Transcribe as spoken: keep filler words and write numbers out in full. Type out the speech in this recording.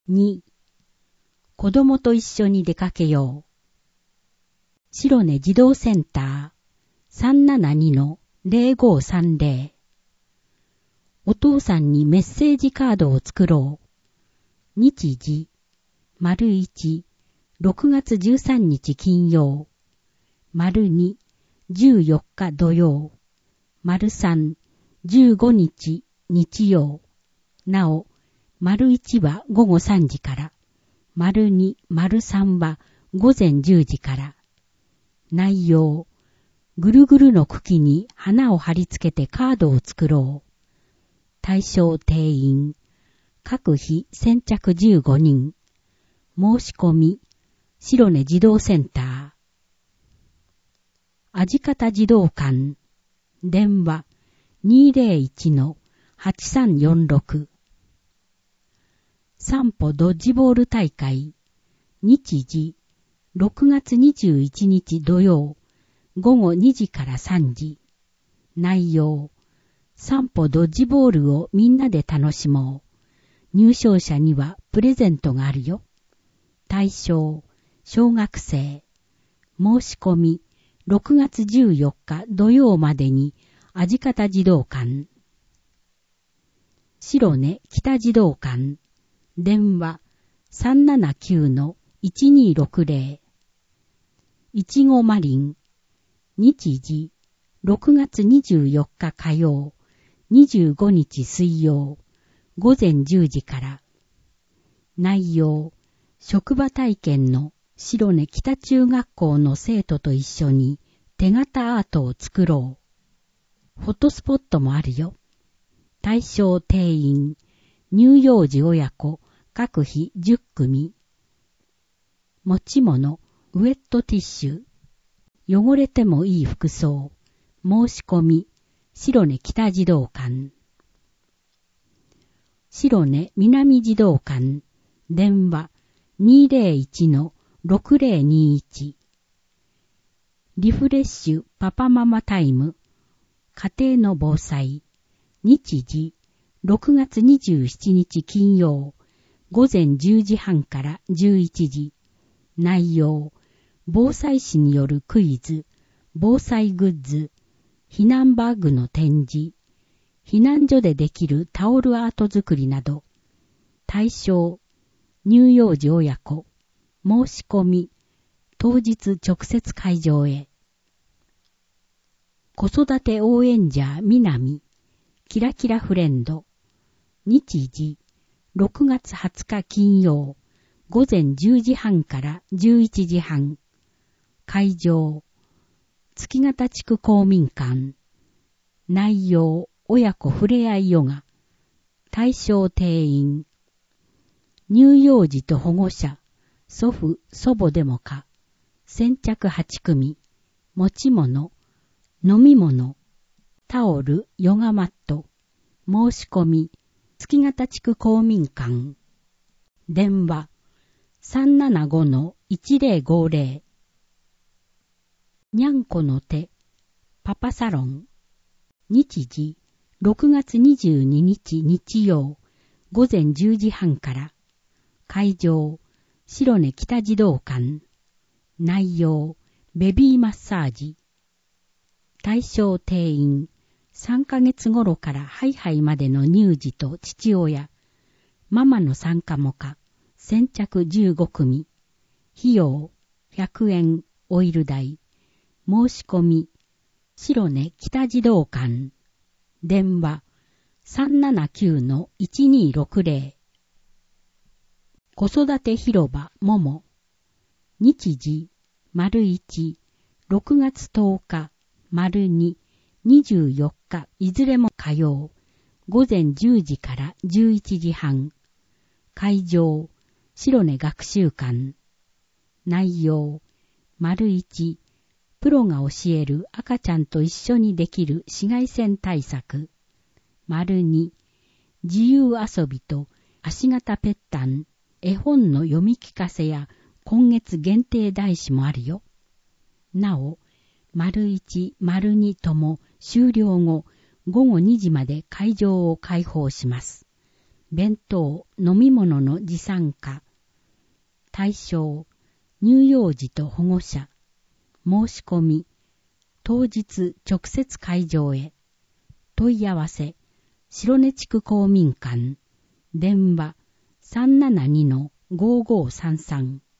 に、子供と一緒に出かけよう。白根児童センター さんななにのぜろごさんぜろ。お父さんにメッセージカードを作ろう。日時、丸いち、ろくがつじゅうさんにち金曜。丸に、じゅうよっか土曜。丸さん、じゅうごにち日曜。なお、丸いちはごごさんじから。丸に、丸さんはごぜんじゅうじから。内容、ぐるぐるの茎に花を貼り付けてカードを作ろう。対象定員、各日先着じゅうごにん。申し込み、白根児童センター。あじかた児童館、電話 にぜろいちのはちさんよんろく。散歩ドッジボール大会、日時、ろくがつにじゅういちにち土曜、ごごにじからさんじ。内容、散歩ドッジボールをみんなで楽しもう。入賞者にはプレゼントがあるよ。対象、小学生。申し込み、ろくがつじゅうよっか土曜までに、あじかた児童館。白根北児童館。電話 さんななきゅうのいちにろくぜろ。いちごマリン。日時、ろくがつにじゅうよっか火曜、にじゅうごにち水曜、ごぜんじゅうじから。内容、職場体験の白根北中学校の生徒と一緒に手形アートを作ろう。フォトスポットもあるよ。対象定員、乳幼児親子、各日じゅっくみ。持ち物、ウェットティッシュ。汚れてもいい服装。申し込み、白根北児童館。白根南児童館。電話 にぜろいちのろくぜろにいち。リフレッシュパパママタイム。家庭の防災。日時、ろくがつにじゅうしちにち金曜。ごぜんじゅうじはんからじゅういちじ。内容、防災士によるクイズ、防災グッズ、避難バッグの展示、避難所でできるタオルアート作りなど。対象、乳幼児親子。申し込み、当日直接会場へ。子育て応援者南、キラキラフレンド。日時、ろくがつはつか金曜、ごぜんじゅうじはんからじゅういちじはん。会場、月形地区公民館。内容、親子ふれあいヨガ。対象定員。乳幼児と保護者、祖父、祖母でもか。先着はちくみ。持ち物、飲み物、タオル、ヨガマット。申し込み、月形地区公民館。電話、さんななごのいちぜろごぜろ。にゃんこの手、パパサロン。日時、ろくがつにじゅうににち日曜、ごぜんじゅうじはんから。会場、白根北児童館。内容、ベビーマッサージ。対象定員、さんかげつ頃からハイハイまでの乳児と父親、ママの参加もか、先着じゅうごくみ。費用、ひゃくえん、オイル代。申し込み、白根北児童館。電話、さんななきゅうのいちにろくぜろ。子育て広場もも。日時、丸いち、ろくがつとおか、丸に、にじゅうよっかいずれも火曜、ごぜんじゅうじからじゅういちじはん。会場、白根学習館。内容、丸いち、プロが教える赤ちゃんと一緒にできる紫外線対策。丸に、自由遊びと足型ぺったん、絵本の読み聞かせや今月限定題詞もあるよ。なお、丸一、丸二とも終了後、ごごにじまで会場を開放します。 弁当、飲み物の持参加。対象、乳幼児と保護者。申し込み、当日直接会場へ。問い合わせ、白根地区公民館。電話、さんななにのごーごーさんさん。